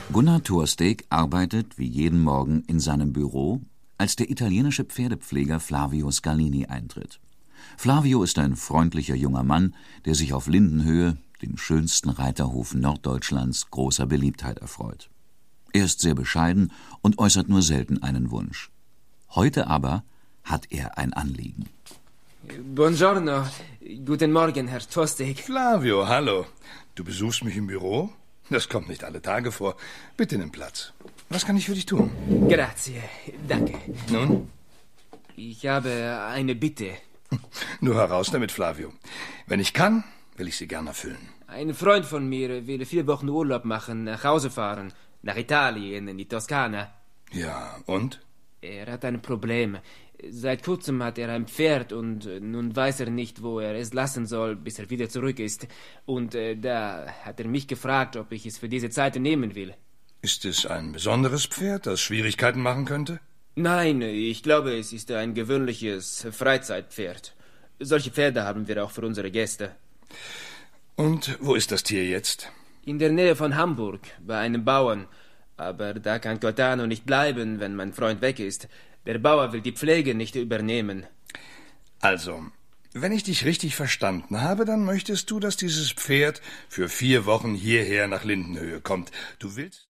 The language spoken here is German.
Gunnar Thorsteg arbeitet wie jeden Morgen in seinem Büro, als der italienische Pferdepfleger Flavio Scalini eintritt. Flavio ist ein freundlicher junger Mann, der sich auf Lindenhöhe, dem schönsten Reiterhof Norddeutschlands, großer Beliebtheit erfreut. Er ist sehr bescheiden und äußert nur selten einen Wunsch. Heute aber hat er ein Anliegen. Buongiorno. Guten Morgen, Herr Thorsteg. Flavio, hallo. Du besuchst mich im Büro? Das kommt nicht alle Tage vor. Bitte nimm Platz. Was kann ich für dich tun? Grazie. Danke. Nun? Ich habe eine Bitte. Nur heraus damit, Flavio. Wenn ich kann, will ich sie gern erfüllen. Ein Freund von mir will 4 Wochen Urlaub machen, nach Hause fahren, nach Italien, in die Toskana. Ja, und? Er hat ein Problem. Seit kurzem hat er ein Pferd und nun weiß er nicht, wo er es lassen soll, bis er wieder zurück ist. Und da hat er mich gefragt, ob ich es für diese Zeit nehmen will. Ist es ein besonderes Pferd, das Schwierigkeiten machen könnte? Nein, ich glaube, es ist ein gewöhnliches Freizeitpferd. Solche Pferde haben wir auch für unsere Gäste. Und wo ist das Tier jetzt? In der Nähe von Hamburg, bei einem Bauern. Aber da kann Gaetano nicht bleiben, wenn mein Freund weg ist. Der Bauer will die Pflege nicht übernehmen. Also, wenn ich dich richtig verstanden habe, dann möchtest du, dass dieses Pferd für 4 Wochen hierher nach Lindenhöhe kommt. Du willst...